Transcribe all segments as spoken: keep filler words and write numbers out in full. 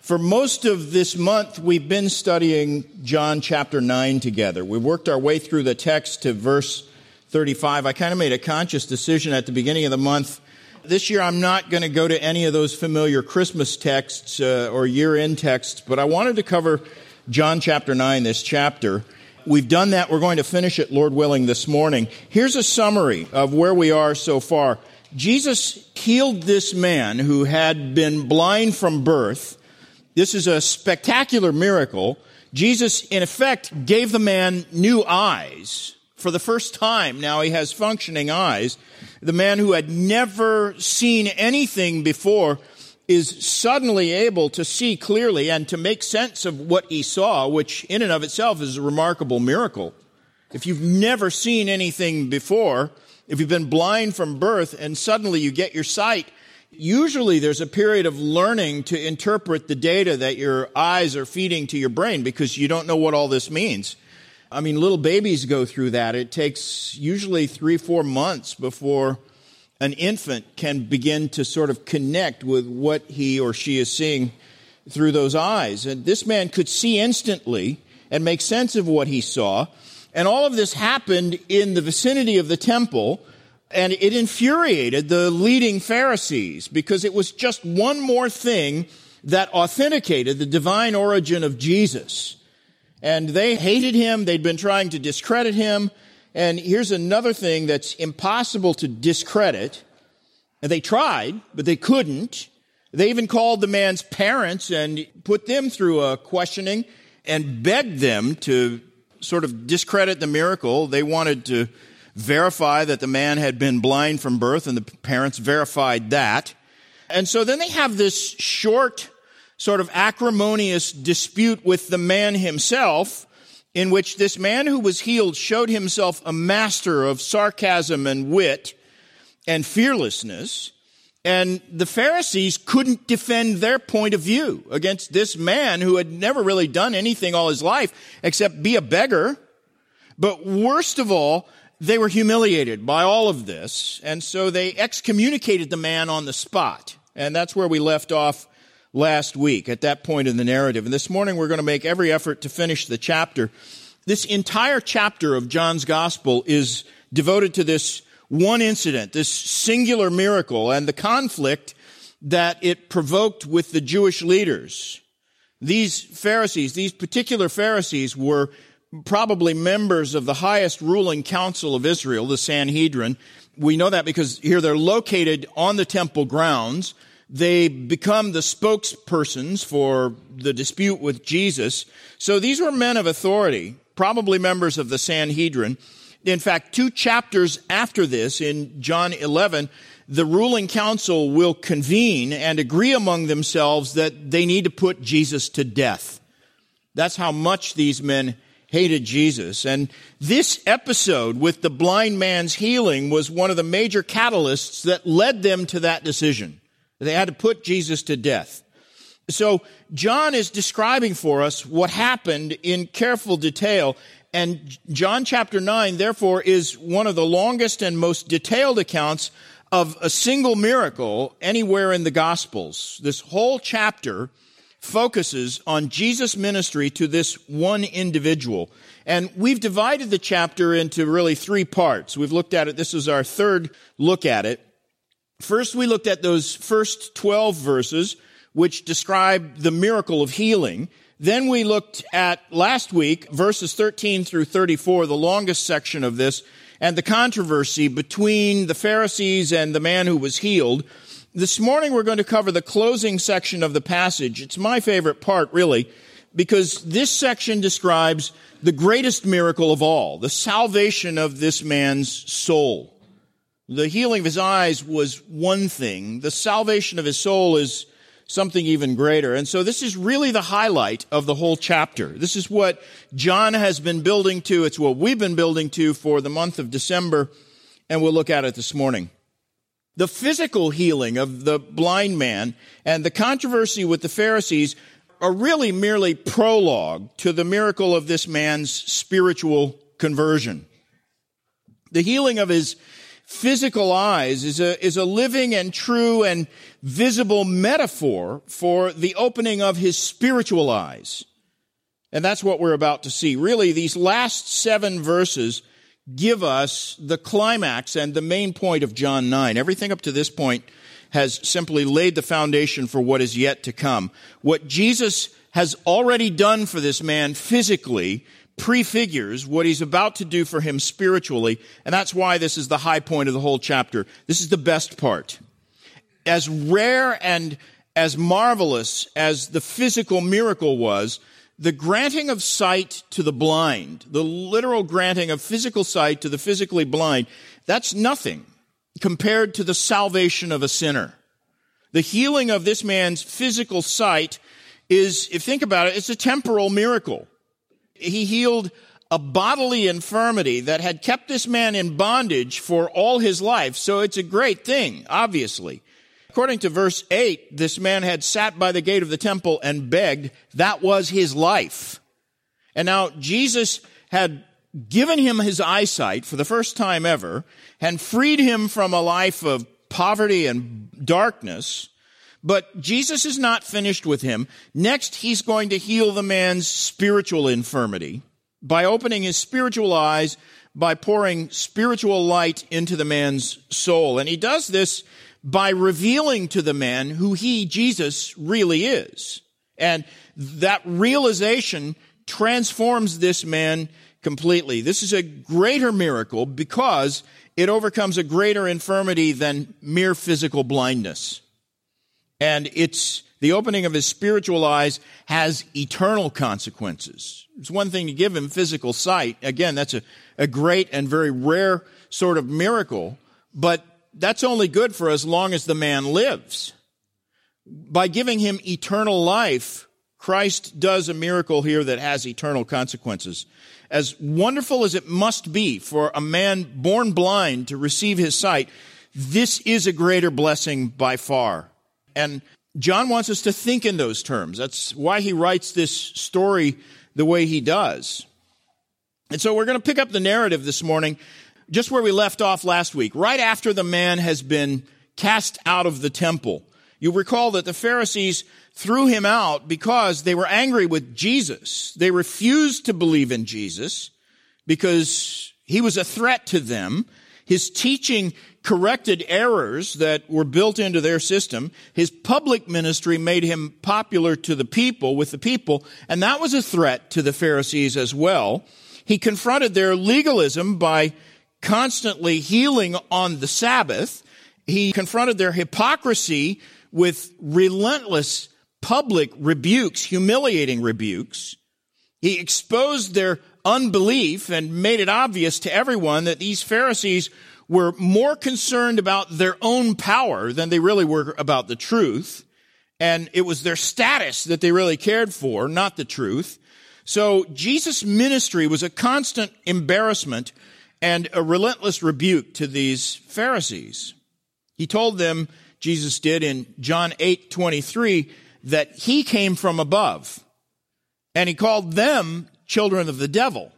For most of this month, we've been studying John chapter nine together. We worked our way through the text to verse thirty-five. I kind of made a conscious decision at the beginning of the month. This year, I'm not going to go to any of those familiar Christmas texts uh, or year-end texts, but I wanted to cover John chapter nine, this chapter. We've done that. We're going to finish it, Lord willing, this morning. Here's a summary of where we are so far. Jesus healed this man who had been blind from birth. This is a spectacular miracle. Jesus, in effect, gave the man new eyes. For the first time, now he has functioning eyes. The man who had never seen anything before is suddenly able to see clearly and to make sense of what he saw, which in and of itself is a remarkable miracle. If you've never seen anything before, if you've been blind from birth and suddenly you get your sight, usually there's a period of learning to interpret the data that your eyes are feeding to your brain because you don't know what all this means. I mean, little babies go through that. It takes usually three, four months before an infant can begin to sort of connect with what he or she is seeing through those eyes. And this man could see instantly and make sense of what he saw. And all of this happened in the vicinity of the temple, and it infuriated the leading Pharisees because it was just one more thing that authenticated the divine origin of Jesus. And they hated him. They'd been trying to discredit him. And here's another thing that's impossible to discredit. And they tried, but they couldn't. They even called the man's parents and put them through a questioning and begged them to sort of discredit the miracle. They wanted to verify that the man had been blind from birth, and the parents verified that. And so then they have this short, sort of acrimonious dispute with the man himself, in which this man who was healed showed himself a master of sarcasm and wit and fearlessness. And the Pharisees couldn't defend their point of view against this man who had never really done anything all his life except be a beggar. But worst of all, they were humiliated by all of this. And so they excommunicated the man on the spot. And that's where we left off last week, at that point in the narrative. And this morning we're going to make every effort to finish the chapter. This entire chapter of John's Gospel is devoted to this one incident, this singular miracle, and the conflict that it provoked with the Jewish leaders. These Pharisees, these particular Pharisees, were probably members of the highest ruling council of Israel, the Sanhedrin. We know that because here they're located on the temple grounds. They become the spokespersons for the dispute with Jesus. So these were men of authority, probably members of the Sanhedrin. In fact, two chapters after this, in John eleven, the ruling council will convene and agree among themselves that they need to put Jesus to death. That's how much these men hated Jesus. And this episode with the blind man's healing was one of the major catalysts that led them to that decision. They had to put Jesus to death. So John is describing for us what happened in careful detail. And John chapter nine, therefore, is one of the longest and most detailed accounts of a single miracle anywhere in the Gospels. This whole chapter focuses on Jesus' ministry to this one individual. And we've divided the chapter into really three parts. We've looked at it. This is our third look at it. First, we looked at those first twelve verses, which describe the miracle of healing. Then we looked at, last week, verses thirteen through thirty-four, the longest section of this, and the controversy between the Pharisees and the man who was healed. This morning we're going to cover the closing section of the passage. It's my favorite part, really, because this section describes the greatest miracle of all, the salvation of this man's soul. The healing of his eyes was one thing. The salvation of his soul is something even greater. And so this is really the highlight of the whole chapter. This is what John has been building to. It's what we've been building to for the month of December, and we'll look at it this morning. The physical healing of the blind man and the controversy with the Pharisees are really merely prologue to the miracle of this man's spiritual conversion. The healing of his physical eyes is a, is a living and true and visible metaphor for the opening of his spiritual eyes. And that's what we're about to see. Really, these last seven verses give us the climax and the main point of John nine. Everything up to this point has simply laid the foundation for what is yet to come. What Jesus has already done for this man physically prefigures what he's about to do for him spiritually, and that's why this is the high point of the whole chapter. This is the best part. As rare and as marvelous as the physical miracle was, the granting of sight to the blind, the literal granting of physical sight to the physically blind, that's nothing compared to the salvation of a sinner. The healing of this man's physical sight is, if you think about it, it's a temporal miracle. He healed a bodily infirmity that had kept this man in bondage for all his life, so it's a great thing, obviously. According to verse eight, this man had sat by the gate of the temple and begged. That was his life. And now Jesus had given him his eyesight for the first time ever and freed him from a life of poverty and darkness. But Jesus is not finished with him. Next, he's going to heal the man's spiritual infirmity by opening his spiritual eyes, by pouring spiritual light into the man's soul. And he does this by revealing to the man who he, Jesus, really is. And that realization transforms this man completely. This is a greater miracle because it overcomes a greater infirmity than mere physical blindness. And it's the opening of his spiritual eyes has eternal consequences. It's one thing to give him physical sight. Again, that's a, a great and very rare sort of miracle, but that's only good for as long as the man lives. By giving him eternal life, Christ does a miracle here that has eternal consequences. As wonderful as it must be for a man born blind to receive his sight, this is a greater blessing by far. And John wants us to think in those terms. That's why he writes this story the way he does. And so we're going to pick up the narrative this morning just where we left off last week, right after the man has been cast out of the temple. You recall that the Pharisees threw him out because they were angry with Jesus. They refused to believe in Jesus because he was a threat to them. His teaching corrected errors that were built into their system. His public ministry made him popular to the people, with the people, and that was a threat to the Pharisees as well. He confronted their legalism by constantly healing on the Sabbath. He confronted their hypocrisy with relentless public rebukes, humiliating rebukes. He exposed their unbelief and made it obvious to everyone that these Pharisees were more concerned about their own power than they really were about the truth. And it was their status that they really cared for, not the truth. So Jesus' ministry was a constant embarrassment and a relentless rebuke to these Pharisees. He told them, Jesus did in John eight twenty-three, that he came from above. And he called them children of the devil.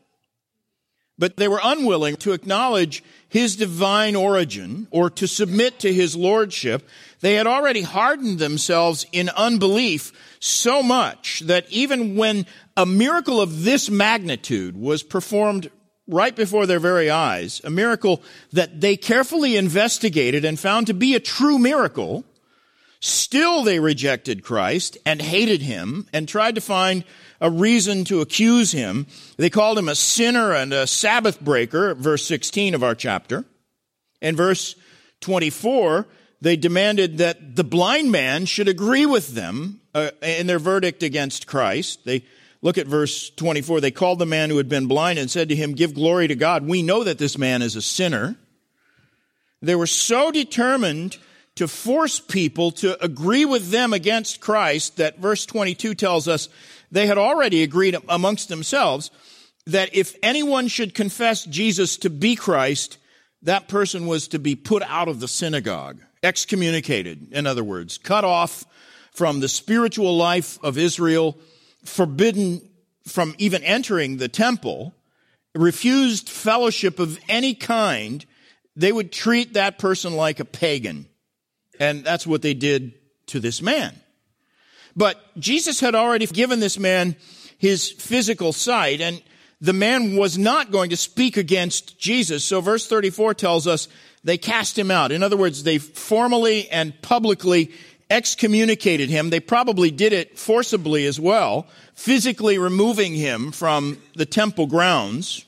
But they were unwilling to acknowledge his divine origin or to submit to his lordship. They had already hardened themselves in unbelief so much that even when a miracle of this magnitude was performed right before their very eyes, a miracle that they carefully investigated and found to be a true miracle, still they rejected Christ and hated him and tried to find a reason to accuse him. They called him a sinner and a Sabbath breaker, verse sixteen of our chapter. In verse twenty-four, they demanded that the blind man should agree with them uh, in their verdict against Christ. They look at verse twenty-four. They called the man who had been blind and said to him, "Give glory to God. We know that this man is a sinner." They were so determined to force people to agree with them against Christ that verse twenty-two tells us they had already agreed amongst themselves that if anyone should confess Jesus to be Christ, that person was to be put out of the synagogue, excommunicated, in other words, cut off from the spiritual life of Israel, forbidden from even entering the temple, refused fellowship of any kind. they would treat that person like a pagan. And that's what they did to this man. But Jesus had already given this man his physical sight, and the man was not going to speak against Jesus. So verse thirty-four tells us they cast him out. In other words, they formally and publicly excommunicated him. They probably did it forcibly as well, physically removing him from the temple grounds.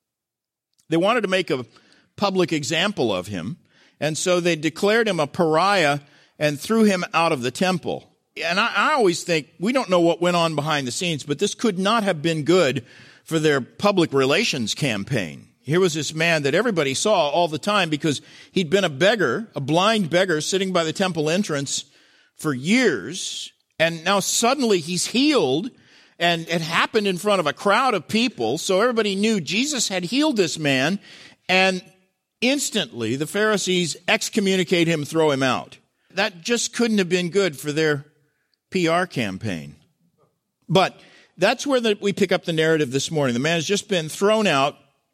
They wanted to make a public example of him, and so they declared him a pariah and threw him out of the temple. And I, I always think, we don't know what went on behind the scenes, but this could not have been good for their public relations campaign. Here was this man that everybody saw all the time because he'd been a beggar, a blind beggar sitting by the temple entrance for years, and now suddenly he's healed, and it happened in front of a crowd of people, so everybody knew Jesus had healed this man, and instantly the Pharisees excommunicate him, throw him out. That just couldn't have been good for their P R campaign. But that's where the, we pick up the narrative this morning. The man has just been thrown out.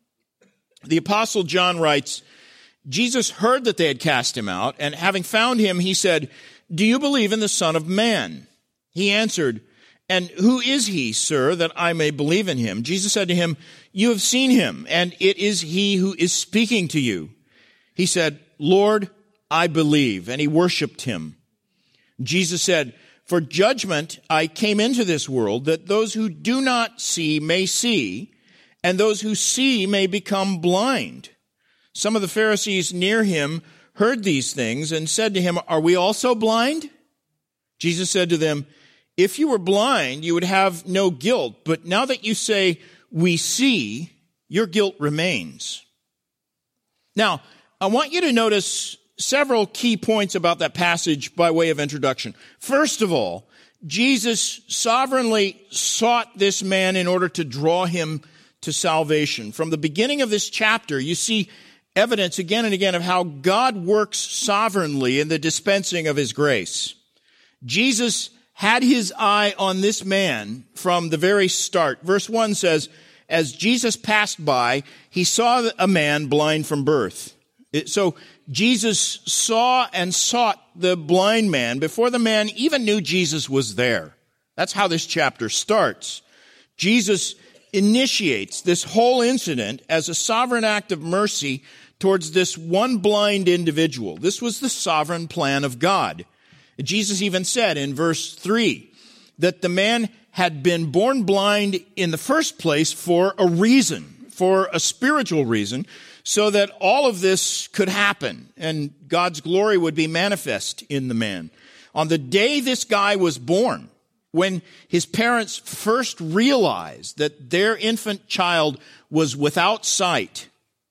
The Apostle John writes, Jesus heard that they had cast him out, and having found him, he said, "Do you believe in the Son of Man?" He answered, "And who is he, sir, that I may believe in him?" Jesus said to him, "You have seen him, and it is he who is speaking to you." He said, "Lord, I believe," and he worshiped him. Jesus said, "For judgment I came into this world, that those who do not see may see, and those who see may become blind." Some of the Pharisees near him heard these things and said to him, "Are we also blind?" Jesus said to them, "If you were blind, you would have no guilt, but now that you say, 'We see,' your guilt remains." Now, I want you to notice several key points about that passage by way of introduction. First of all, Jesus sovereignly sought this man in order to draw him to salvation. From the beginning of this chapter, you see evidence again and again of how God works sovereignly in the dispensing of his grace. Jesus had his eye on this man from the very start. Verse one says, as Jesus passed by, he saw a man blind from birth. It, so Jesus saw and sought the blind man before the man even knew Jesus was there. That's how this chapter starts. Jesus initiates this whole incident as a sovereign act of mercy towards this one blind individual. This was the sovereign plan of God. Jesus even said in verse three that the man had been born blind in the first place for a reason, for a spiritual reason, so that all of this could happen and God's glory would be manifest in the man. On the day this guy was born, when his parents first realized that their infant child was without sight,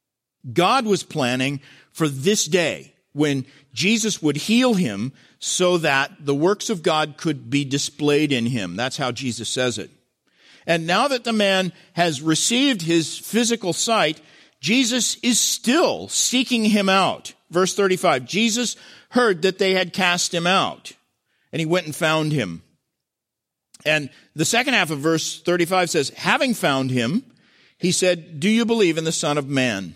God was planning for this day when Jesus would heal him so that the works of God could be displayed in him. That's how Jesus says it. And now that the man has received his physical sight, Jesus is still seeking him out. Verse thirty-five, Jesus heard that they had cast him out, and he went and found him. And the second half of verse thirty-five says, having found him, he said, "Do you believe in the Son of Man?"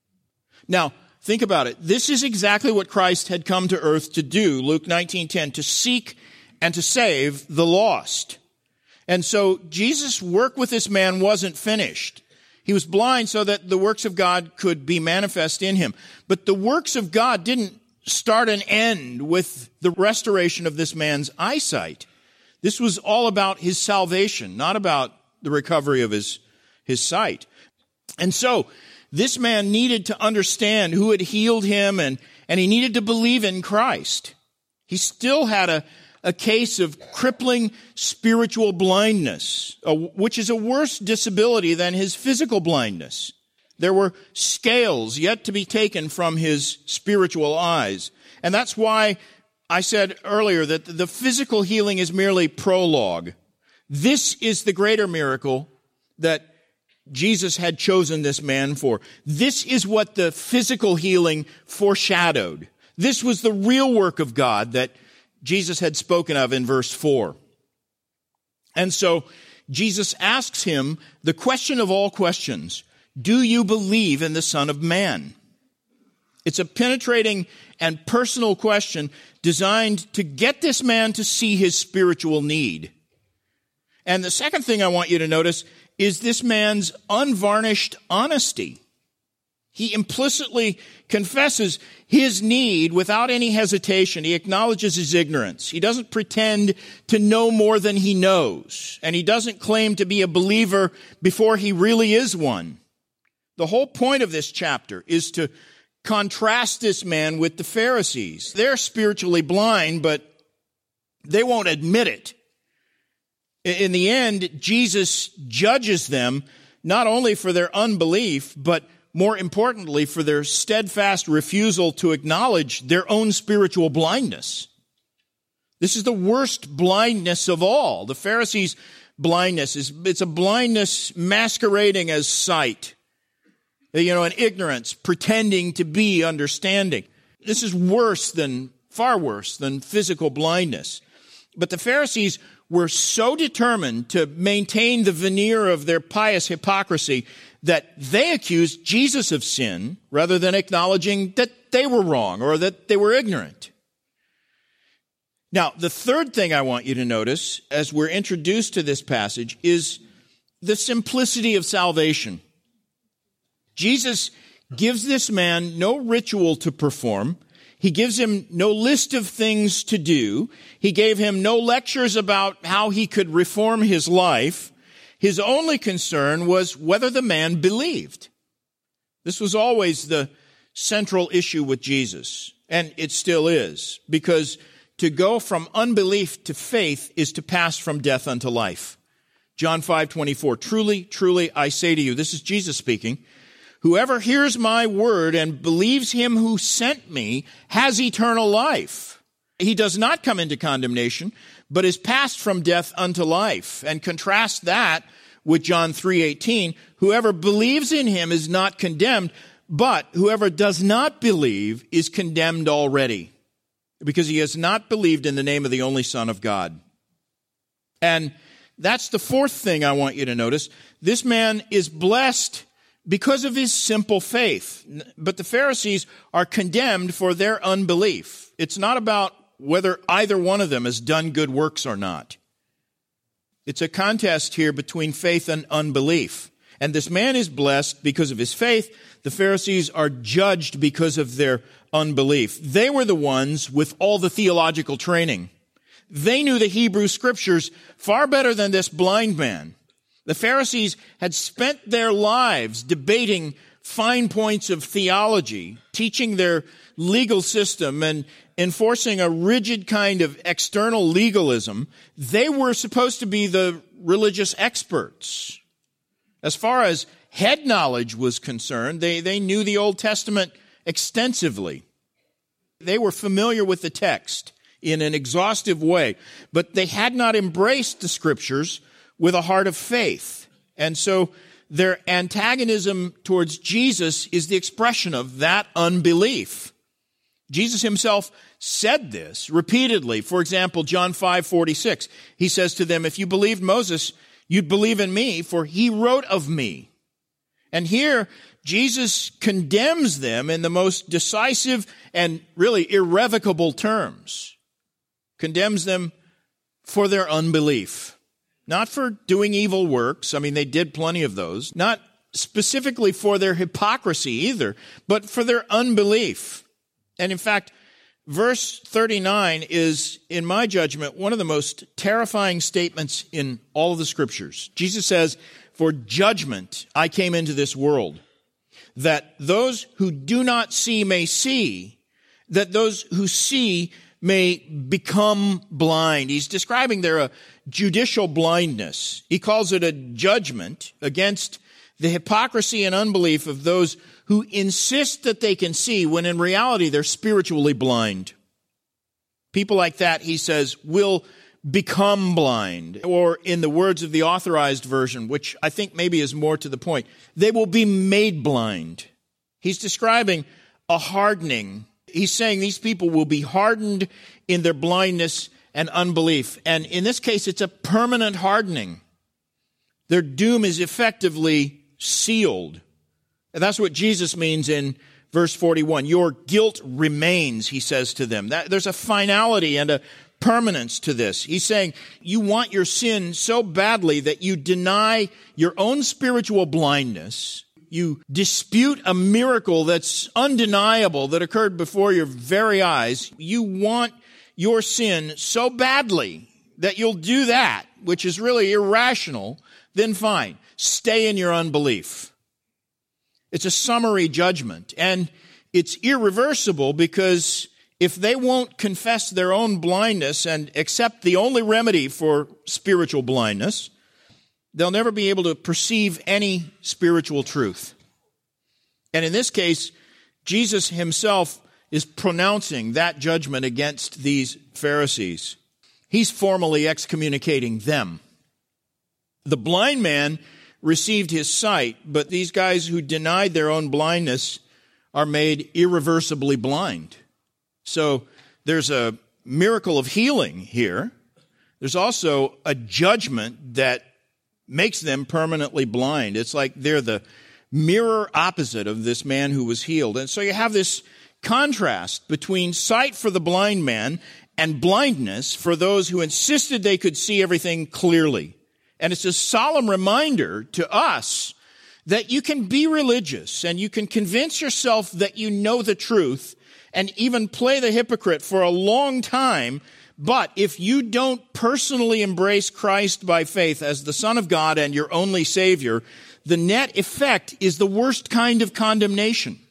Now, think about it. This is exactly what Christ had come to earth to do, Luke nineteen ten, to seek and to save the lost. And so Jesus' work with this man wasn't finished. He was blind so that the works of God could be manifest in him. But the works of God didn't start and end with the restoration of this man's eyesight. This was all about his salvation, not about the recovery of his, his sight. And so this man needed to understand who had healed him, and, and he needed to believe in Christ. He still had a, a case of crippling spiritual blindness, uh, which is a worse disability than his physical blindness. There were scales yet to be taken from his spiritual eyes. And that's why I said earlier that the physical healing is merely prologue. This is the greater miracle that Jesus had chosen this man for. This is what the physical healing foreshadowed. This was the real work of God that Jesus had spoken of in verse four. And so Jesus asks him the question of all questions, do you believe in the Son of Man? It's a penetrating and personal question designed to get this man to see his spiritual need. And the second thing I want you to notice is this man's unvarnished honesty. He implicitly confesses his need without any hesitation. He acknowledges his ignorance. He doesn't pretend to know more than he knows. And he doesn't claim to be a believer before he really is one. The whole point of this chapter is to contrast this man with the Pharisees. They're spiritually blind, but they won't admit it. In the end, Jesus judges them not only for their unbelief, but more importantly, for their steadfast refusal to acknowledge their own spiritual blindness. This is the worst blindness of all. The Pharisees' blindness is, it's a blindness masquerading as sight. You know, an ignorance pretending to be understanding. This is worse than, far worse than physical blindness. But the Pharisees were so determined to maintain the veneer of their pious hypocrisy that they accused Jesus of sin rather than acknowledging that they were wrong or that they were ignorant. Now, the third thing I want you to notice as we're introduced to this passage is the simplicity of salvation. Jesus gives this man no ritual to perform. He gives him no list of things to do. He gave him no lectures about how he could reform his life. His only concern was whether the man believed. This was always the central issue with Jesus, and it still is, because to go from unbelief to faith is to pass from death unto life. John five twenty-four, truly, truly, I say to you, this is Jesus speaking, whoever hears my word and believes him who sent me has eternal life. He does not come into condemnation, but is passed from death unto life. And contrast that with John three eighteen, whoever believes in him is not condemned, but whoever does not believe is condemned already, because he has not believed in the name of the only Son of God. And that's the fourth thing I want you to notice. This man is blessed because of his simple faith. But the Pharisees are condemned for their unbelief. It's not about whether either one of them has done good works or not. It's a contest here between faith and unbelief. And this man is blessed because of his faith. The Pharisees are judged because of their unbelief. They were the ones with all the theological training. They knew the Hebrew Scriptures far better than this blind man. The Pharisees had spent their lives debating fine points of theology, teaching their legal system and enforcing a rigid kind of external legalism. They were supposed to be the religious experts. As far as head knowledge was concerned, they, they knew the Old Testament extensively. They were familiar with the text in an exhaustive way, but they had not embraced the Scriptures with a heart of faith. And so their antagonism towards Jesus is the expression of that unbelief. Jesus himself said this repeatedly. For example, John five forty-six, he says to them, if you believed Moses, you'd believe in me, for he wrote of me. And here, Jesus condemns them in the most decisive and really irrevocable terms. Condemns them for their unbelief. Not for doing evil works. I mean, they did plenty of those. Not specifically for their hypocrisy either, but for their unbelief. And in fact, verse thirty-nine is, in my judgment, one of the most terrifying statements in all of the Scriptures. Jesus says, for judgment I came into this world, that those who do not see may see, that those who see may become blind. He's describing there a judicial blindness. He calls it a judgment against the hypocrisy and unbelief of those who insist that they can see when in reality they're spiritually blind. People like that, he says, will become blind. Or in the words of the Authorized Version, which I think maybe is more to the point, they will be made blind. He's describing a hardening. He's saying these people will be hardened in their blindness and unbelief. And in this case, it's a permanent hardening. Their doom is effectively sealed. And that's what Jesus means in verse forty-one. Your guilt remains, he says to them. That, there's a finality and a permanence to this. He's saying you want your sin so badly that you deny your own spiritual blindness. You dispute a miracle that's undeniable that occurred before your very eyes. You want your sin so badly that you'll do that, which is really irrational. Then fine, stay in your unbelief. It's a summary judgment, and it's irreversible because if they won't confess their own blindness and accept the only remedy for spiritual blindness, they'll never be able to perceive any spiritual truth. And in this case, Jesus himself is pronouncing that judgment against these Pharisees. He's formally excommunicating them. The blind man received his sight, but these guys who denied their own blindness are made irreversibly blind. So there's a miracle of healing here. There's also a judgment that makes them permanently blind. It's like they're the mirror opposite of this man who was healed. And so you have this contrast between sight for the blind man and blindness for those who insisted they could see everything clearly. And it's a solemn reminder to us that you can be religious and you can convince yourself that you know the truth and even play the hypocrite for a long time. But if you don't personally embrace Christ by faith as the Son of God and your only Savior, the net effect is the worst kind of condemnation.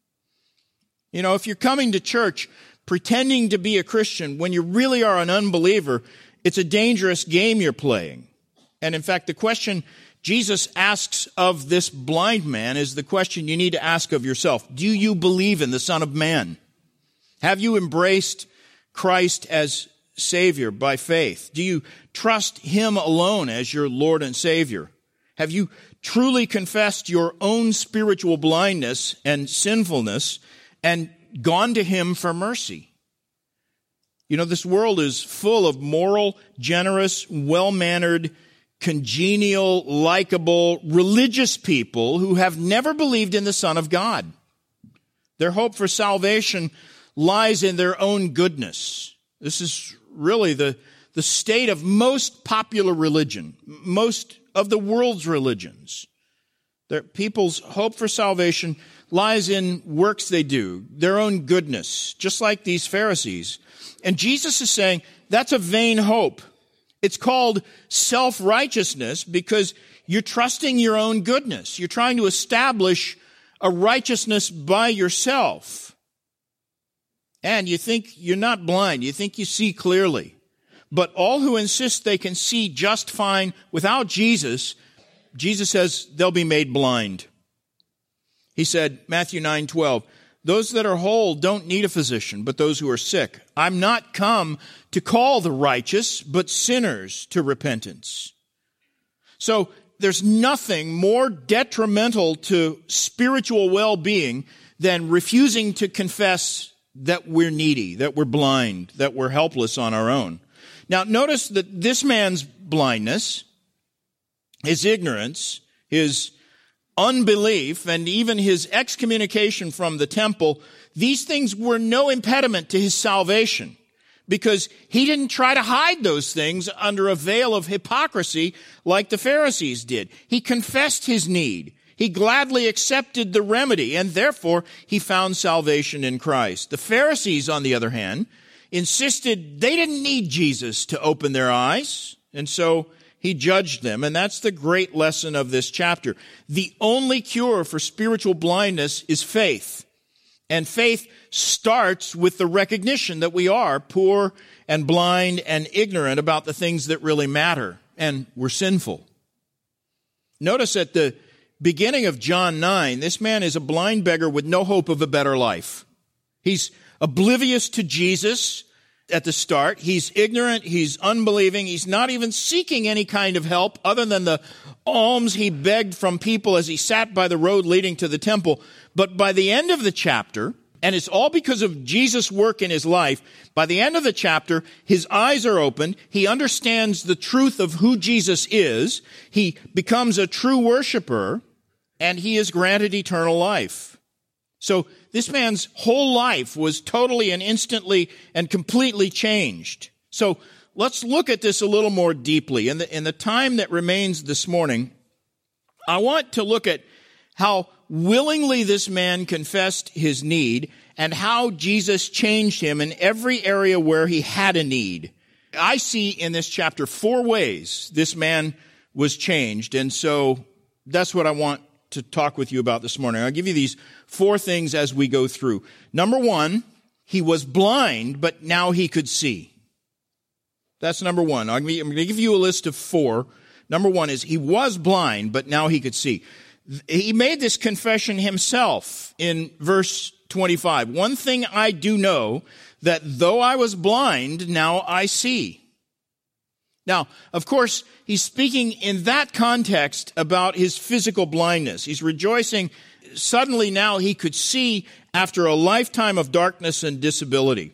You know, if you're coming to church pretending to be a Christian when you really are an unbeliever, it's a dangerous game you're playing. And in fact, the question Jesus asks of this blind man is the question you need to ask of yourself. Do you believe in the Son of Man? Have you embraced Christ as Savior by faith? Do you trust Him alone as your Lord and Savior? Have you truly confessed your own spiritual blindness and sinfulness and gone to Him for mercy? You know, this world is full of moral, generous, well-mannered, congenial, likable, religious people who have never believed in the Son of God. Their hope for salvation lies in their own goodness. This is really the, the state of most popular religion, most of the world's religions. Their people's hope for salvation lies in works they do, their own goodness, just like these Pharisees. And Jesus is saying that's a vain hope. It's called self-righteousness because you're trusting your own goodness. You're trying to establish a righteousness by yourself. And you think you're not blind. You think you see clearly. But all who insist they can see just fine without Jesus, Jesus says they'll be made blind. He said, Matthew nine twelve, those that are whole don't need a physician, but those who are sick. I'm not come to call the righteous, but sinners to repentance. So there's nothing more detrimental to spiritual well-being than refusing to confess that we're needy, that we're blind, that we're helpless on our own. Now, notice that this man's blindness, his ignorance, his unbelief, and even his excommunication from the temple, these things were no impediment to his salvation because he didn't try to hide those things under a veil of hypocrisy like the Pharisees did. He confessed his need. He gladly accepted the remedy, and therefore he found salvation in Christ. The Pharisees, on the other hand, insisted they didn't need Jesus to open their eyes, and so he judged them, and that's the great lesson of this chapter. The only cure for spiritual blindness is faith, and faith starts with the recognition that we are poor and blind and ignorant about the things that really matter, and we're sinful. Notice at the beginning of John nine, this man is a blind beggar with no hope of a better life. He's oblivious to Jesus at the start. He's ignorant. He's unbelieving. He's not even seeking any kind of help other than the alms he begged from people as he sat by the road leading to the temple. But by the end of the chapter, and it's all because of Jesus' work in his life, by the end of the chapter, his eyes are opened. He understands the truth of who Jesus is. He becomes a true worshiper, and he is granted eternal life. So This man's whole life was totally and instantly and completely changed. So let's look at this a little more deeply. In the, in the time that remains this morning, I want to look at how willingly this man confessed his need and how Jesus changed him in every area where he had a need. I see in this chapter four ways this man was changed, and so that's what I want to talk with you about this morning. I'll give you these four things as we go through. Number one, he was blind, but now he could see. That's number one. I'm going to give you a list of four. Number one is he was blind, but now he could see. He made this confession himself in verse twenty-five. One thing I do know, that though I was blind, now I see. Now, of course, he's speaking in that context about his physical blindness. He's rejoicing. Suddenly now he could see after a lifetime of darkness and disability.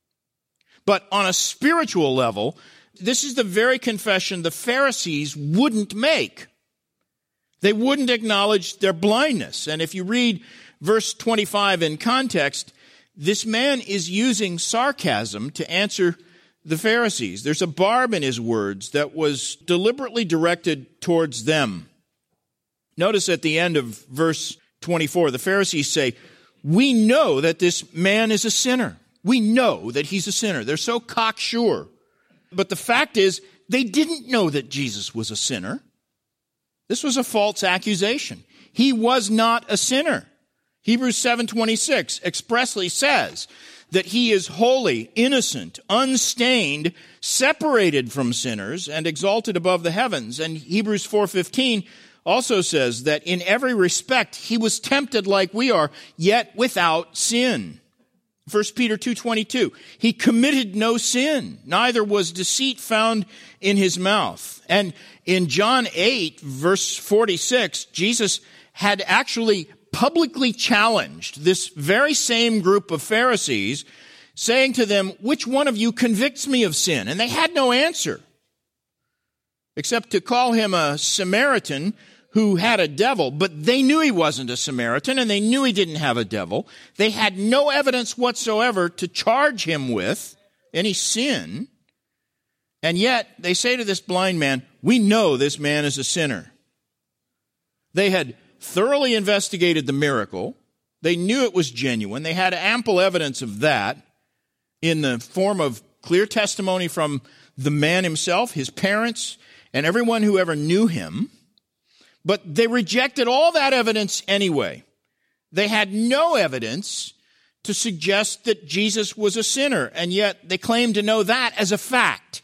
But on a spiritual level, this is the very confession the Pharisees wouldn't make. They wouldn't acknowledge their blindness. And if you read verse twenty-five in context, this man is using sarcasm to answer the Pharisees. There's a barb in his words that was deliberately directed towards them. Notice at the end of verse twenty-four, the Pharisees say, "We know that this man is a sinner. We know that he's a sinner." They're so cocksure. But the fact is, they didn't know that Jesus was a sinner. This was a false accusation. He was not a sinner. Hebrews seven twenty-six expressly says that he is holy, innocent, unstained, separated from sinners, and exalted above the heavens. And Hebrews four fifteen also says that in every respect he was tempted like we are, yet without sin. First Peter two twenty-two, he committed no sin, neither was deceit found in his mouth. And in John eight, verse forty-six, Jesus had actually publicly challenged this very same group of Pharisees, saying to them, "Which one of you convicts me of sin?" And they had no answer, except to call him a Samaritan who had a devil. But they knew he wasn't a Samaritan, and they knew he didn't have a devil. They had no evidence whatsoever to charge him with any sin. And yet, they say to this blind man, "We know this man is a sinner." They had thoroughly investigated the miracle. They knew it was genuine. They had ample evidence of that in the form of clear testimony from the man himself, his parents, and everyone who ever knew him. But they rejected all that evidence anyway. They had no evidence to suggest that Jesus was a sinner, and yet they claimed to know that as a fact.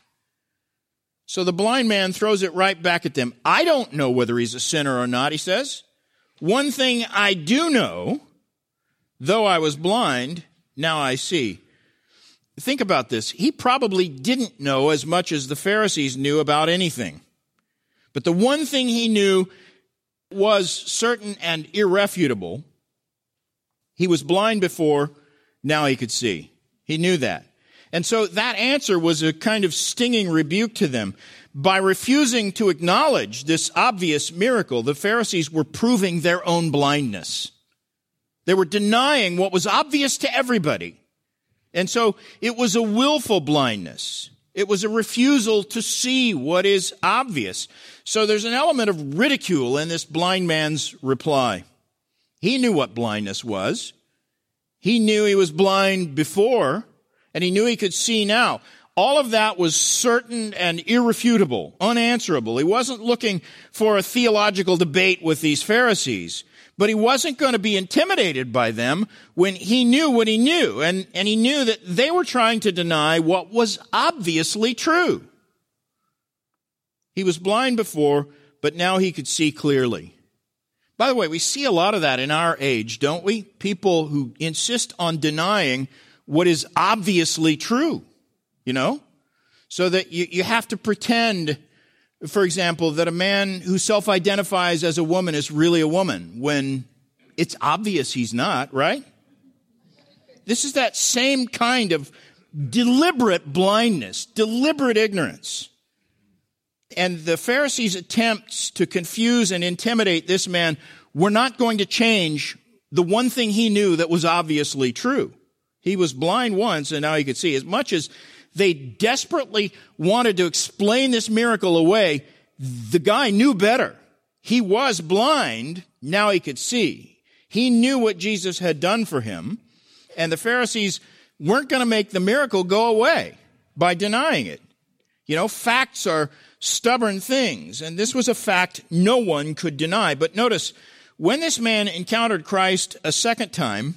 So the blind man throws it right back at them. "I don't know whether he's a sinner or not," he says. "One thing I do know, though I was blind, now I see." Think about this. He probably didn't know as much as the Pharisees knew about anything. But the one thing he knew was certain and irrefutable. He was blind before, now he could see. He knew that. And so that answer was a kind of stinging rebuke to them. By refusing to acknowledge this obvious miracle, the Pharisees were proving their own blindness. They were denying what was obvious to everybody. And so it was a willful blindness. It was a refusal to see what is obvious. So there's an element of ridicule in this blind man's reply. He knew what blindness was. He knew he was blind before, and he knew he could see now. All of that was certain and irrefutable, unanswerable. He wasn't looking for a theological debate with these Pharisees, but he wasn't going to be intimidated by them when he knew what he knew, and, and he knew that they were trying to deny what was obviously true. He was blind before, but now he could see clearly. By the way, we see a lot of that in our age, don't we? People who insist on denying what is obviously true, you know? So that you, you have to pretend, for example, that a man who self-identifies as a woman is really a woman when it's obvious he's not, right? This is that same kind of deliberate blindness, deliberate ignorance. And the Pharisees' attempts to confuse and intimidate this man were not going to change the one thing he knew that was obviously true. He was blind once, and now he could see. As much as they desperately wanted to explain this miracle away, the guy knew better. He was blind, now he could see. He knew what Jesus had done for him, and the Pharisees weren't going to make the miracle go away by denying it. You know, facts are stubborn things, and this was a fact no one could deny. But notice, when this man encountered Christ a second time,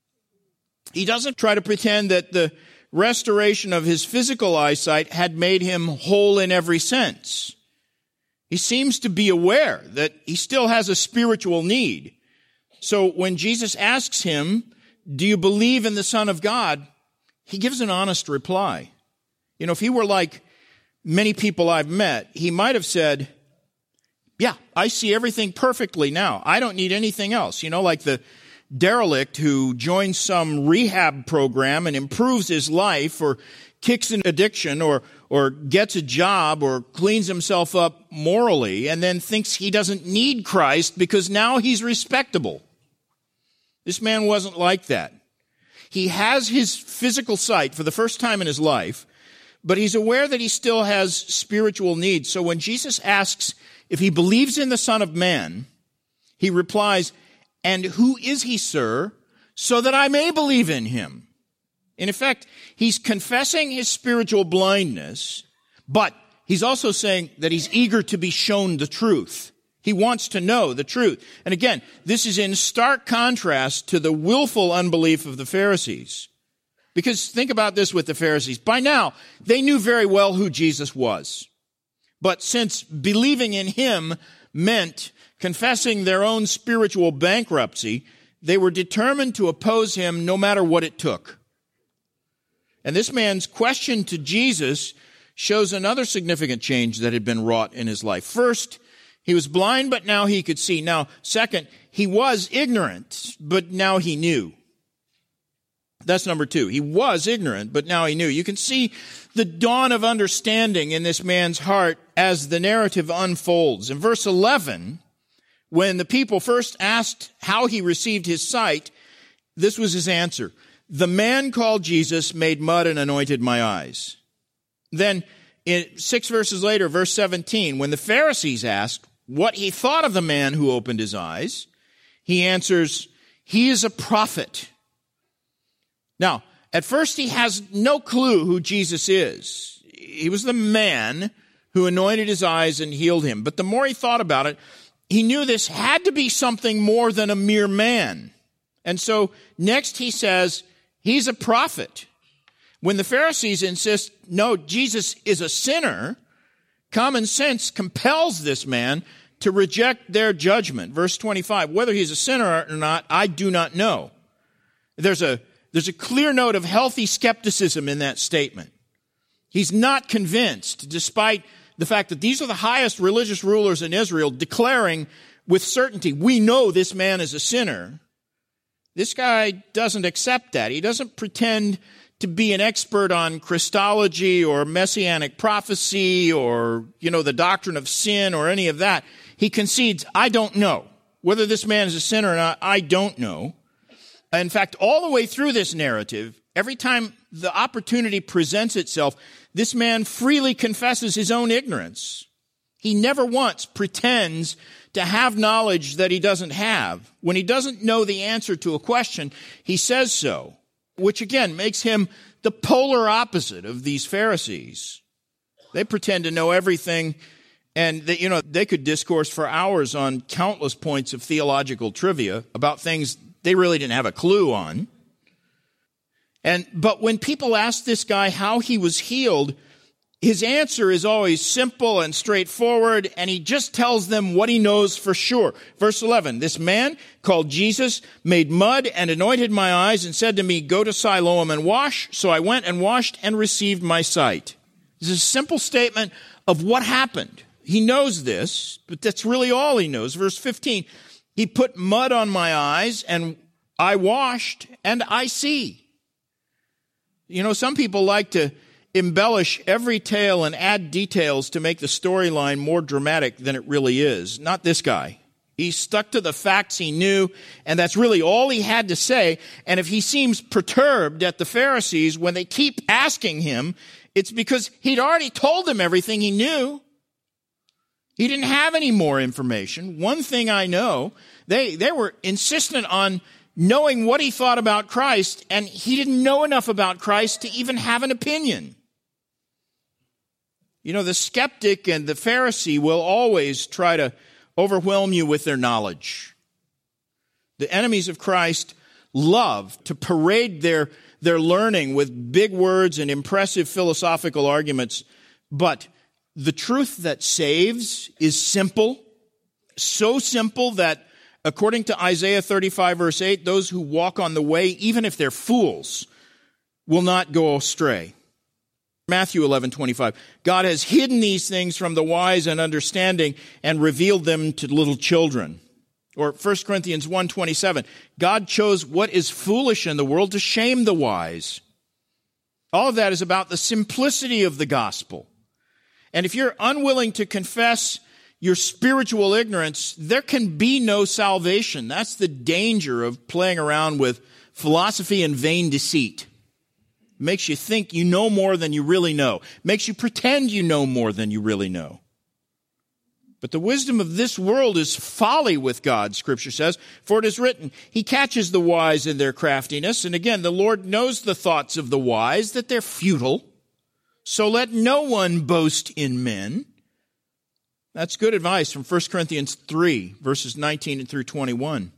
he doesn't try to pretend that the restoration of his physical eyesight had made him whole in every sense. He seems to be aware that he still has a spiritual need. So when Jesus asks him, "Do you believe in the Son of God?" he gives an honest reply. You know, if he were like many people I've met, he might have said, "Yeah, I see everything perfectly now. I don't need anything else." You know, like the derelict who joins some rehab program and improves his life, or kicks an addiction, or or gets a job, or cleans himself up morally, and then thinks he doesn't need Christ because now he's respectable. This man wasn't like that. He has his physical sight for the first time in his life, but he's aware that he still has spiritual needs. So when Jesus asks if he believes in the Son of Man, he replies, "And who is he, sir, so that I may believe in him?" In effect, he's confessing his spiritual blindness, but he's also saying that he's eager to be shown the truth. He wants to know the truth. And again, this is in stark contrast to the willful unbelief of the Pharisees. Because think about this with the Pharisees. By now, they knew very well who Jesus was. But since believing in him meant confessing their own spiritual bankruptcy, they were determined to oppose him no matter what it took. And this man's question to Jesus shows another significant change that had been wrought in his life. First, he was blind, but now he could see. Now, second, he was ignorant, but now he knew. That's number two. He was ignorant, but now he knew. You can see the dawn of understanding in this man's heart as the narrative unfolds. In verse eleven, when the people first asked how he received his sight, this was his answer. "The man called Jesus made mud and anointed my eyes." Then, in six verses later, verse seventeen, when the Pharisees asked what he thought of the man who opened his eyes, he answers, "He is a prophet." Now, at first he has no clue who Jesus is. He was the man who anointed his eyes and healed him. But the more he thought about it, he knew this had to be something more than a mere man. And so next he says, he's a prophet. When the Pharisees insist, no, Jesus is a sinner, common sense compels this man to reject their judgment. Verse twenty-five, whether he's a sinner or not, I do not know. There's a, there's a clear note of healthy skepticism in that statement. He's not convinced, despite the fact that these are the highest religious rulers in Israel declaring with certainty, we know this man is a sinner. This guy doesn't accept that. He doesn't pretend to be an expert on Christology or messianic prophecy or, you know, the doctrine of sin or any of that. He concedes, I don't know. Whether this man is a sinner or not, I don't know. In fact, all the way through this narrative, every time the opportunity presents itself, this man freely confesses his own ignorance. He never once pretends to have knowledge that he doesn't have. When he doesn't know the answer to a question, he says so, which again makes him the polar opposite of these Pharisees. They pretend to know everything, and they, you know, they could discourse for hours on countless points of theological trivia about things they really didn't have a clue on. And but when people ask this guy how he was healed, his answer is always simple and straightforward, and he just tells them what he knows for sure. Verse eleven, this man called Jesus made mud and anointed my eyes and said to me, go to Siloam and wash. So I went and washed and received my sight. This is a simple statement of what happened. He knows this, but that's really all he knows. Verse fifteen, he put mud on my eyes and I washed and I see. You know, some people like to embellish every tale and add details to make the storyline more dramatic than it really is. Not this guy. He stuck to the facts he knew, and that's really all he had to say. And if he seems perturbed at the Pharisees when they keep asking him, it's because he'd already told them everything he knew. He didn't have any more information. One thing I know, they, they were insistent on knowing what he thought about Christ, and he didn't know enough about Christ to even have an opinion. You know, the skeptic and the Pharisee will always try to overwhelm you with their knowledge. The enemies of Christ love to parade their, their learning with big words and impressive philosophical arguments, but the truth that saves is simple, so simple that according to Isaiah thirty-five, verse eight, those who walk on the way, even if they're fools, will not go astray. Matthew eleven twenty-five, God has hidden these things from the wise and understanding and revealed them to little children. Or First Corinthians one twenty-seven, God chose what is foolish in the world to shame the wise. All of that is about the simplicity of the gospel. And if you're unwilling to confess your spiritual ignorance, there can be no salvation. That's the danger of playing around with philosophy and vain deceit. It makes you think you know more than you really know. It makes you pretend you know more than you really know. But the wisdom of this world is folly with God, Scripture says. For it is written, He catches the wise in their craftiness. And again, the Lord knows the thoughts of the wise, that they're futile. So let no one boast in men. That's good advice from First Corinthians three, verses nineteen through twenty-one.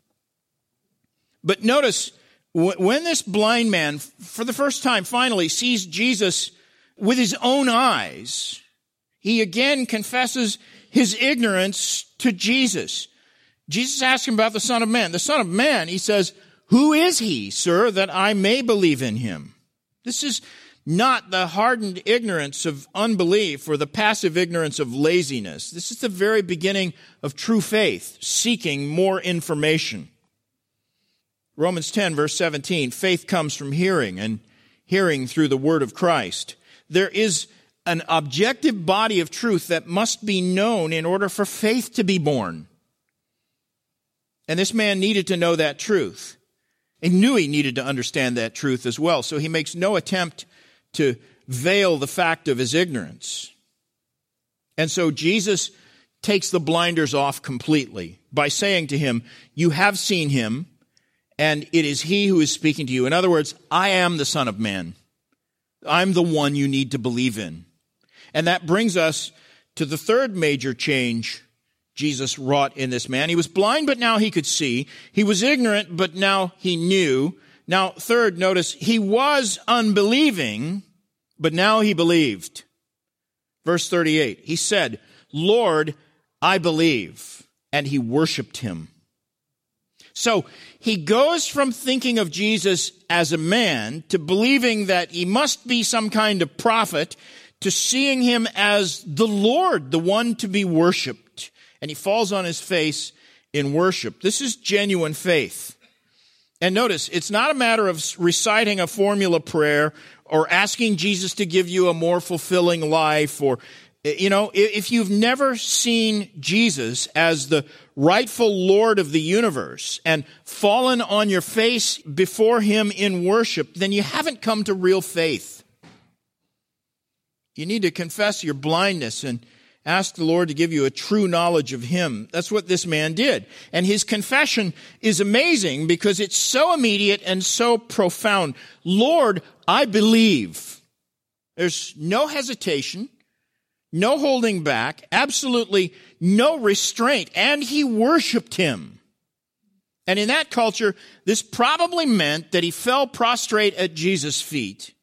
But notice, when this blind man, for the first time, finally sees Jesus with his own eyes, he again confesses his ignorance to Jesus. Jesus asks him about the Son of Man. The Son of Man, he says, who is he, sir, that I may believe in him? This is not the hardened ignorance of unbelief or the passive ignorance of laziness. This is the very beginning of true faith, seeking more information. Romans ten, verse seventeen, faith comes from hearing, and hearing through the word of Christ. There is an objective body of truth that must be known in order for faith to be born. And this man needed to know that truth. He knew he needed to understand that truth as well, so he makes no attempt to veil the fact of his ignorance. And so Jesus takes the blinders off completely by saying to him, you have seen him, and it is he who is speaking to you. In other words, I am the Son of Man. I'm the one you need to believe in. And that brings us to the third major change Jesus wrought in this man. He was blind, but now he could see. He was ignorant, but now he knew. Now, third, notice, he was unbelieving, but now he believed. Verse thirty-eight, he said, Lord, I believe. And he worshiped him. So he goes from thinking of Jesus as a man to believing that he must be some kind of prophet to seeing him as the Lord, the one to be worshiped. And he falls on his face in worship. This is genuine faith. And notice, it's not a matter of reciting a formula prayer or asking Jesus to give you a more fulfilling life. Or, you know, if you've never seen Jesus as the rightful Lord of the universe and fallen on your face before him in worship, then you haven't come to real faith. You need to confess your blindness and ask the Lord to give you a true knowledge of him. That's what this man did. And his confession is amazing because it's so immediate and so profound. Lord, I believe. There's no hesitation, no holding back, absolutely no restraint. And he worshiped him. And in that culture, this probably meant that he fell prostrate at Jesus' feet.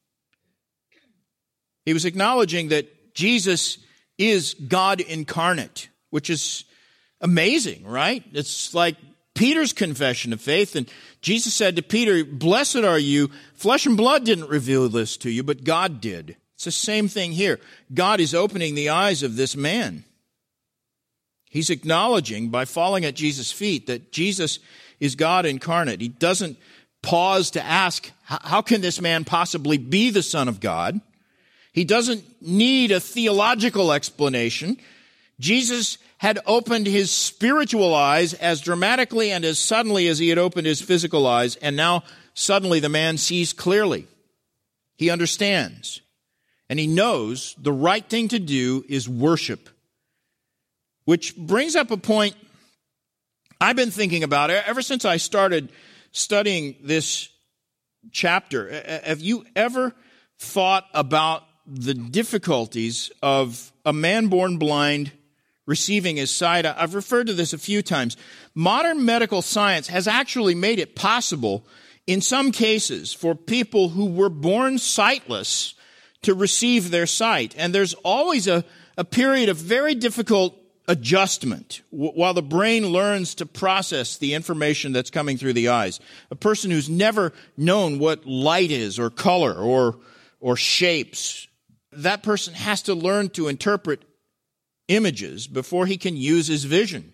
He was acknowledging that Jesus is God incarnate, which is amazing, right? It's like Peter's confession of faith. And Jesus said to Peter, blessed are you. Flesh and blood didn't reveal this to you, but God did. It's the same thing here. God is opening the eyes of this man. He's acknowledging by falling at Jesus' feet that Jesus is God incarnate. He doesn't pause to ask, how can this man possibly be the Son of God? He doesn't need a theological explanation. Jesus had opened his spiritual eyes as dramatically and as suddenly as he had opened his physical eyes, and now suddenly the man sees clearly. He understands, and he knows the right thing to do is worship. Which brings up a point I've been thinking about ever since I started studying this chapter. Have you ever thought about the difficulties of a man born blind receiving his sight? I've referred to this a few times. Modern medical science has actually made it possible in some cases for people who were born sightless to receive their sight. And there's always a, a period of very difficult adjustment while the brain learns to process the information that's coming through the eyes. A person who's never known what light is or color or, or shapes, that person has to learn to interpret images before he can use his vision.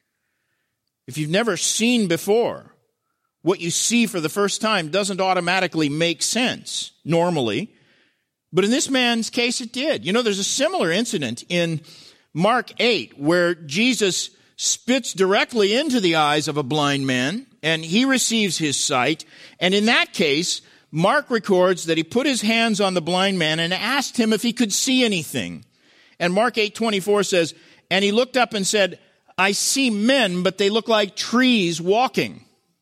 If you've never seen before, what you see for the first time doesn't automatically make sense normally. But in this man's case, it did. You know, there's a similar incident in Mark eight where Jesus spits directly into the eyes of a blind man and he receives his sight. And in that case, Mark records that he put his hands on the blind man and asked him if he could see anything. And Mark eight twenty-four says, and he looked up and said, I see men, but they look like trees walking.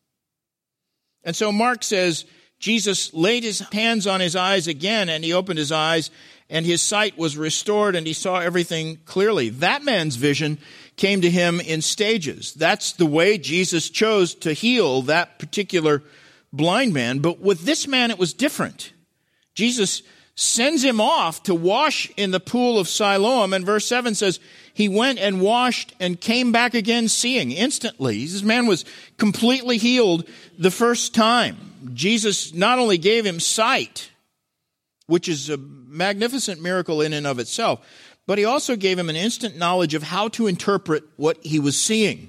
And so Mark says, Jesus laid his hands on his eyes again, and he opened his eyes, and his sight was restored, and he saw everything clearly. That man's vision came to him in stages. That's the way Jesus chose to heal that particular blind man. But with this man, it was different. Jesus sends him off to wash in the pool of Siloam, and verse seven says, he went and washed and came back again seeing instantly. This man was completely healed the first time. Jesus not only gave him sight, which is a magnificent miracle in and of itself, but he also gave him an instant knowledge of how to interpret what he was seeing.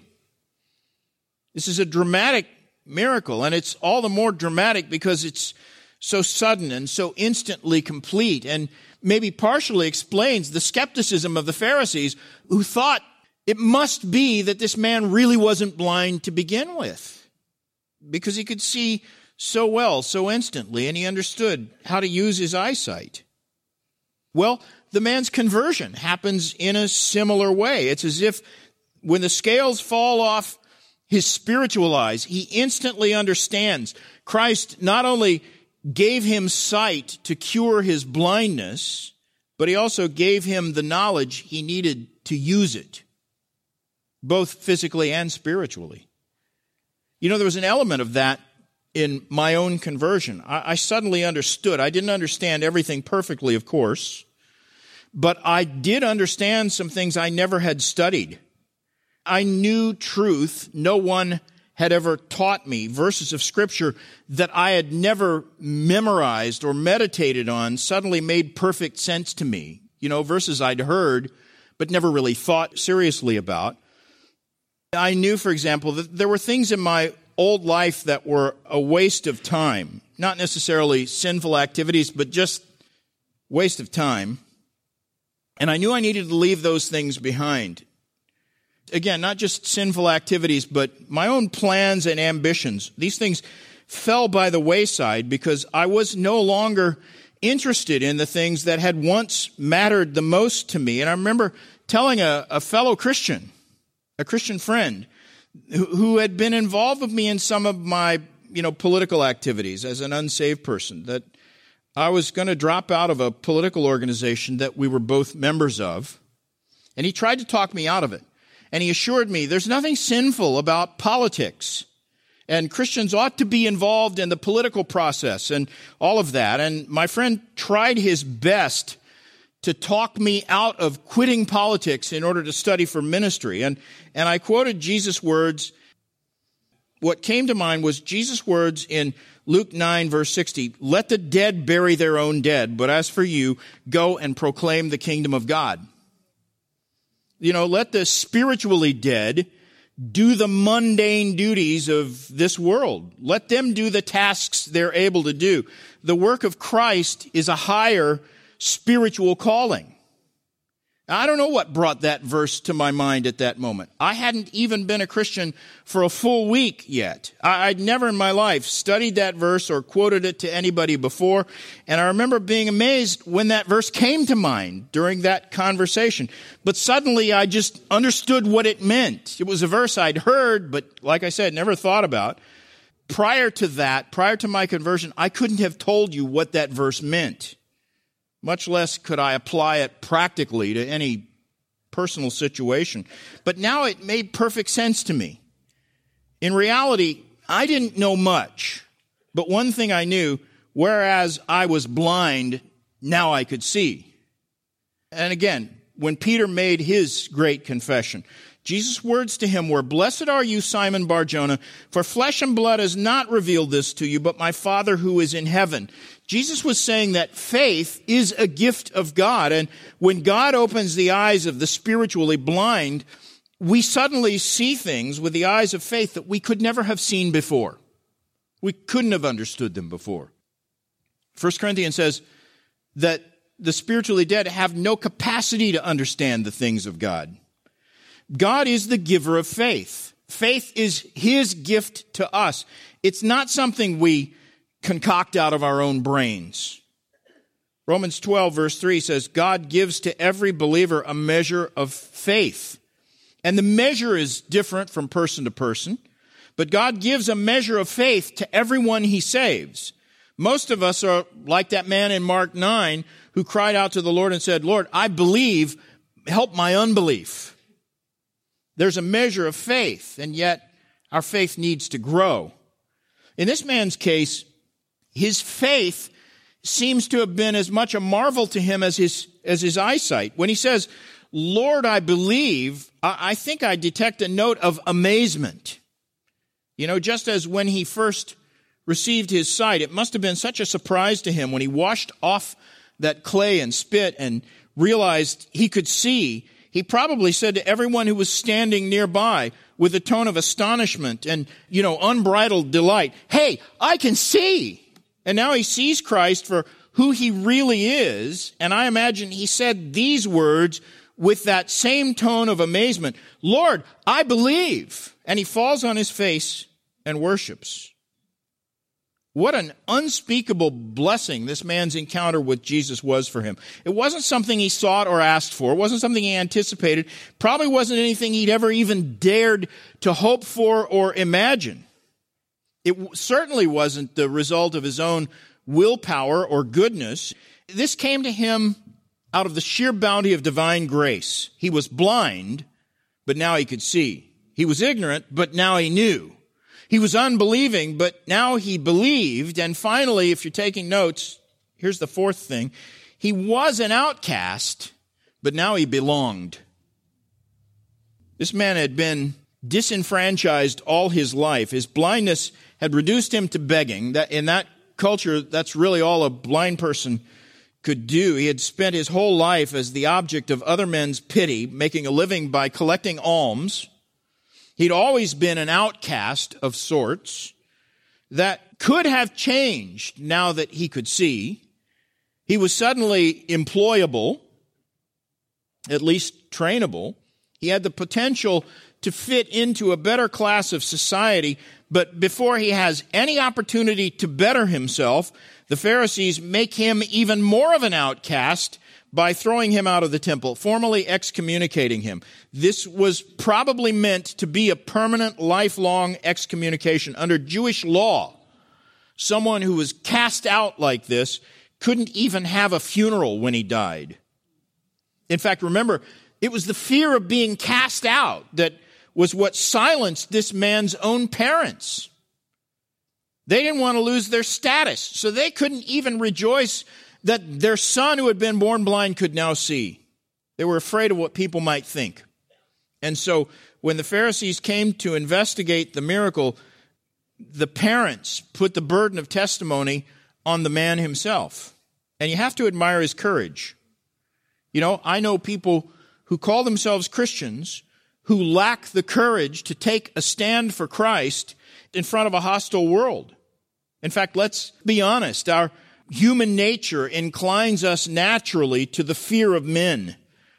This is a dramatic miracle, and it's all the more dramatic because it's so sudden and so instantly complete, and maybe partially explains the skepticism of the Pharisees who thought it must be that this man really wasn't blind to begin with because he could see so well, so instantly, and he understood how to use his eyesight. Well, the man's conversion happens in a similar way. It's as if when the scales fall off his spiritual eyes, he instantly understands Christ not only gave him sight to cure his blindness, but he also gave him the knowledge he needed to use it, both physically and spiritually. You know, there was an element of that in my own conversion. I, I suddenly understood. I didn't understand everything perfectly, of course, but I did understand some things I never had studied. I knew truth no one had ever taught me, verses of Scripture that I had never memorized or meditated on suddenly made perfect sense to me. You know, verses I'd heard but never really thought seriously about. I knew, for example, that there were things in my old life that were a waste of time, not necessarily sinful activities, but just waste of time. And I knew I needed to leave those things behind. Again, not just sinful activities, but my own plans and ambitions. These things fell by the wayside because I was no longer interested in the things that had once mattered the most to me. And I remember telling a, a fellow Christian, a Christian friend, who, who had been involved with me in some of my, you know, political activities as an unsaved person, that I was going to drop out of a political organization that we were both members of. And he tried to talk me out of it. And he assured me there's nothing sinful about politics, and Christians ought to be involved in the political process and all of that. And my friend tried his best to talk me out of quitting politics in order to study for ministry. And, and I quoted Jesus' words. What came to mind was Jesus' words in Luke nine, verse sixty, let the dead bury their own dead, but as for you, go and proclaim the kingdom of God. You know, let the spiritually dead do the mundane duties of this world. Let them do the tasks they're able to do. The work of Christ is a higher spiritual calling. I don't know what brought that verse to my mind at that moment. I hadn't even been a Christian for a full week yet. I'd never in my life studied that verse or quoted it to anybody before. And I remember being amazed when that verse came to mind during that conversation. But suddenly I just understood what it meant. It was a verse I'd heard, but like I said, never thought about. Prior to that, prior to my conversion, I couldn't have told you what that verse meant. Much less could I apply it practically to any personal situation. But now it made perfect sense to me. In reality, I didn't know much. But one thing I knew, whereas I was blind, now I could see. And again, when Peter made his great confession, Jesus' words to him were, "Blessed are you, Simon Bar-Jonah, for flesh and blood has not revealed this to you, but my Father who is in heaven." Jesus was saying that faith is a gift of God, and when God opens the eyes of the spiritually blind, we suddenly see things with the eyes of faith that we could never have seen before. We couldn't have understood them before. First Corinthians says that the spiritually dead have no capacity to understand the things of God. God is the giver of faith. Faith is his gift to us. It's not something we concoct out of our own brains. Romans twelve verse three says, God gives to every believer a measure of faith. And the measure is different from person to person, but God gives a measure of faith to everyone he saves. Most of us are like that man in Mark nine who cried out to the Lord and said, Lord, I believe, help my unbelief. There's a measure of faith, and yet our faith needs to grow. In this man's case, his faith seems to have been as much a marvel to him as his, as his eyesight. When he says, Lord, I believe, I, I think I detect a note of amazement. You know, just as when he first received his sight, it must have been such a surprise to him when he washed off that clay and spit and realized he could see. He probably said to everyone who was standing nearby with a tone of astonishment and, you know, unbridled delight, hey, I can see. And now he sees Christ for who he really is. And I imagine he said these words with that same tone of amazement. Lord, I believe. And he falls on his face and worships. What an unspeakable blessing this man's encounter with Jesus was for him. It wasn't something he sought or asked for. It wasn't something he anticipated. Probably wasn't anything he'd ever even dared to hope for or imagine. It certainly wasn't the result of his own willpower or goodness. This came to him out of the sheer bounty of divine grace. He was blind, but now he could see. He was ignorant, but now he knew. He was unbelieving, but now he believed. And finally, if you're taking notes, here's the fourth thing. He was an outcast, but now he belonged. This man had been disenfranchised all his life. His blindness had reduced him to begging. That in that culture, that's really all a blind person could do. He had spent his whole life as the object of other men's pity, making a living by collecting alms. He'd always been an outcast of sorts that could have changed now that he could see. He was suddenly employable, at least trainable. He had the potential to fit into a better class of society, but before he has any opportunity to better himself, the Pharisees make him even more of an outcast by throwing him out of the temple, formally excommunicating him. This was probably meant to be a permanent, lifelong excommunication. Under Jewish law, someone who was cast out like this couldn't even have a funeral when he died. In fact, remember, it was the fear of being cast out that was what silenced this man's own parents. They didn't want to lose their status, so they couldn't even rejoice that their son who had been born blind could now see. They were afraid of what people might think. And so when the Pharisees came to investigate the miracle, the parents put the burden of testimony on the man himself. And you have to admire his courage. You know, I know people who call themselves Christians who lack the courage to take a stand for Christ in front of a hostile world. In fact, let's be honest, our human nature inclines us naturally to the fear of men.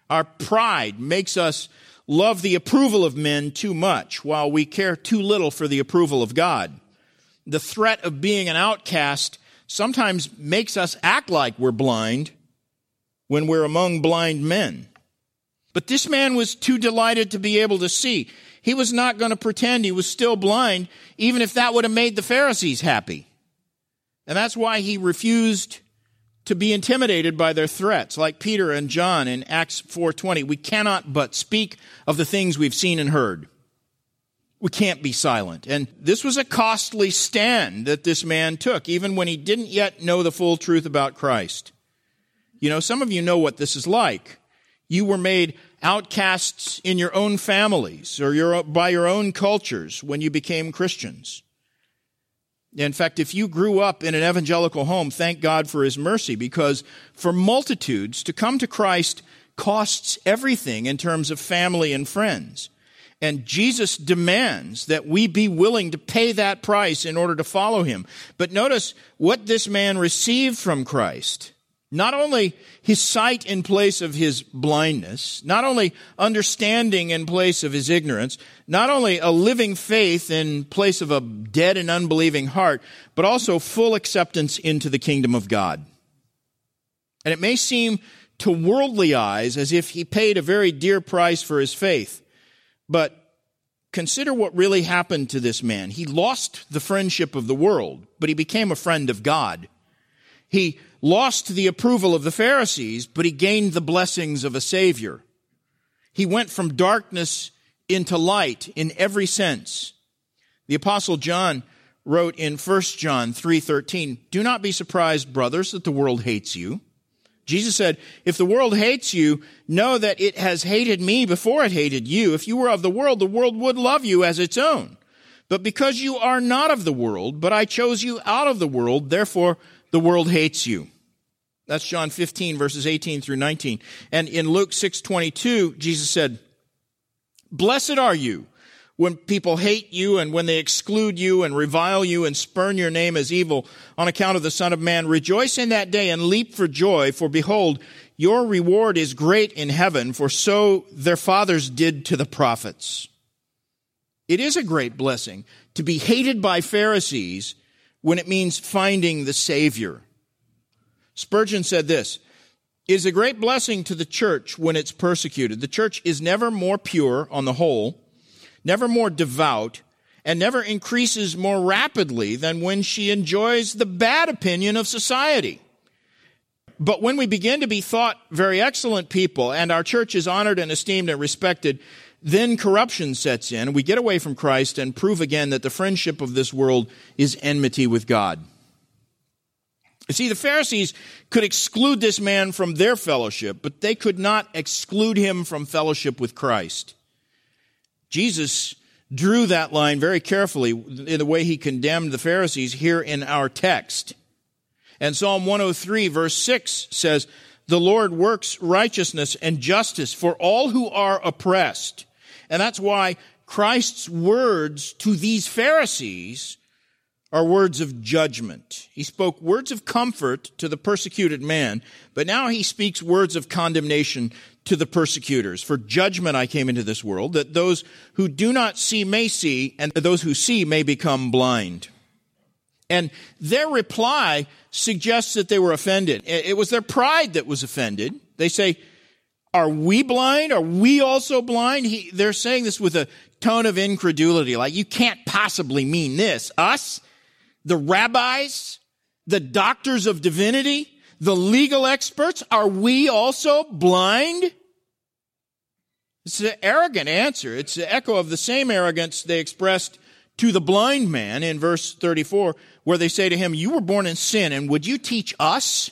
Our pride makes us love the approval of men too much, while we care too little for the approval of God. The threat of being an outcast sometimes makes us act like we're blind when we're among blind men. But this man was too delighted to be able to see. He was not going to pretend he was still blind, even if that would have made the Pharisees happy. And that's why he refused to be intimidated by their threats, like Peter and John in Acts four twenty. We cannot but speak of the things we've seen and heard. We can't be silent. And this was a costly stand that this man took, even when he didn't yet know the full truth about Christ. You know, some of you know what this is like. You were made outcasts in your own families or your, by your own cultures when you became Christians. In fact, if you grew up in an evangelical home, thank God for His mercy, because for multitudes, to come to Christ costs everything in terms of family and friends. And Jesus demands that we be willing to pay that price in order to follow Him. But notice what this man received from Christ. Not only his sight in place of his blindness, not only understanding in place of his ignorance, not only a living faith in place of a dead and unbelieving heart, but also full acceptance into the kingdom of God. And it may seem to worldly eyes as if he paid a very dear price for his faith, but consider what really happened to this man. He lost the friendship of the world, but he became a friend of God. He lost the approval of the Pharisees, but he gained the blessings of a Savior. He went from darkness into light in every sense. The Apostle John wrote in First John three thirteen, "Do not be surprised, brothers, that the world hates you." Jesus said, "If the world hates you, know that it has hated me before it hated you. If you were of the world, the world would love you as its own. But because you are not of the world, but I chose you out of the world, therefore the world hates you." That's John fifteen, verses eighteen through nineteen. And in Luke six twenty-two, Jesus said, "Blessed are you when people hate you and when they exclude you and revile you and spurn your name as evil on account of the Son of Man. Rejoice in that day and leap for joy, for behold, your reward is great in heaven, for so their fathers did to the prophets." It is a great blessing to be hated by Pharisees when it means finding the Savior. Spurgeon said this, "It is a great blessing to the church when it's persecuted. The church is never more pure on the whole, never more devout, and never increases more rapidly than when she enjoys the bad opinion of society. But when we begin to be thought very excellent people, and our church is honored and esteemed and respected, then corruption sets in. We get away from Christ and prove again that the friendship of this world is enmity with God." You see, the Pharisees could exclude this man from their fellowship, but they could not exclude him from fellowship with Christ. Jesus drew that line very carefully in the way he condemned the Pharisees here in our text. And Psalm one oh three, verse six says, "The Lord works righteousness and justice for all who are oppressed." And that's why Christ's words to these Pharisees are words of judgment. He spoke words of comfort to the persecuted man, but now he speaks words of condemnation to the persecutors. "For judgment I came into this world, that those who do not see may see, and those who see may become blind." And their reply suggests that they were offended. It was their pride that was offended. They say, "Are we blind? Are we also blind?" He, they're saying this with a tone of incredulity, like, "You can't possibly mean this. Us? The rabbis, the doctors of divinity, the legal experts, are we also blind?" It's an arrogant answer. It's an echo of the same arrogance they expressed to the blind man in verse thirty-four, where they say to him, "You were born in sin, and would you teach us?"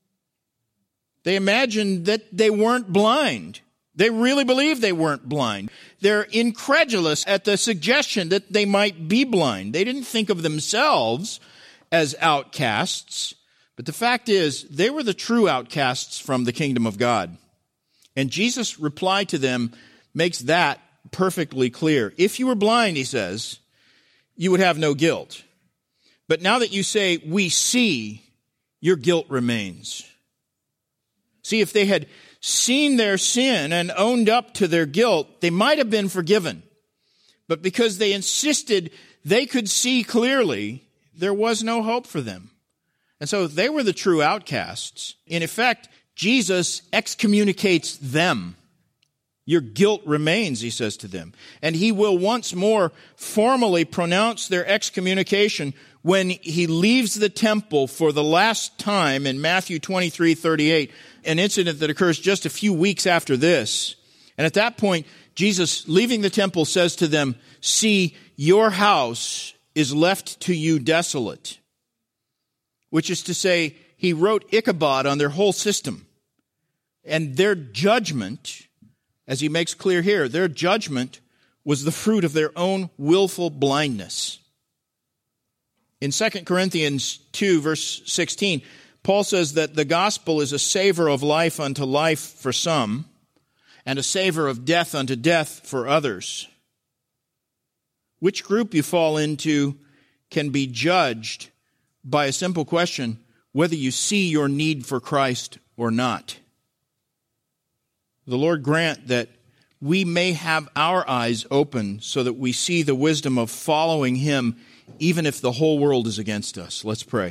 They imagined that they weren't blind. They really believed they weren't blind. They're incredulous at the suggestion that they might be blind. They didn't think of themselves as outcasts, but the fact is, they were the true outcasts from the kingdom of God. And Jesus' reply to them makes that perfectly clear. "If you were blind," he says, "you would have no guilt. But now that you say, 'we see,' your guilt remains." See, if they had seen their sin and owned up to their guilt, they might have been forgiven. But because they insisted they could see clearly, there was no hope for them. And so they were the true outcasts. In effect, Jesus excommunicates them. Your guilt remains, he says to them. And he will once more formally pronounce their excommunication when he leaves the temple for the last time in Matthew twenty-three thirty-eight, an incident that occurs just a few weeks after this. And at that point, Jesus, leaving the temple, says to them, "See, your house is left to you desolate." Which is to say, he wrote Ichabod on their whole system. And their judgment, as he makes clear here, their judgment was the fruit of their own willful blindness. In Second Corinthians two, verse sixteen, Paul says that the gospel is a savor of life unto life for some, and a savor of death unto death for others. Which group you fall into can be judged by a simple question, whether you see your need for Christ or not. The Lord grant that we may have our eyes open so that we see the wisdom of following him, even if the whole world is against us. Let's pray.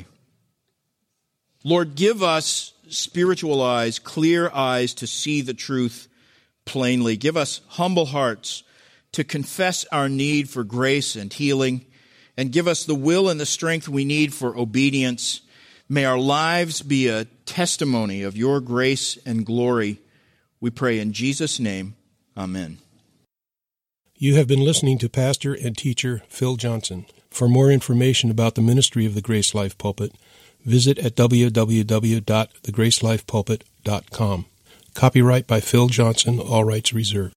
Lord, give us spiritual eyes, clear eyes to see the truth plainly. Give us humble hearts to confess our need for grace and healing, and give us the will and the strength we need for obedience. May our lives be a testimony of your grace and glory. We pray in Jesus' name. Amen. You have been listening to Pastor and teacher Phil Johnson. For more information about the ministry of the Grace Life Pulpit, visit at w w w dot the grace life pulpit dot com. Copyright by Phil Johnson, all rights reserved.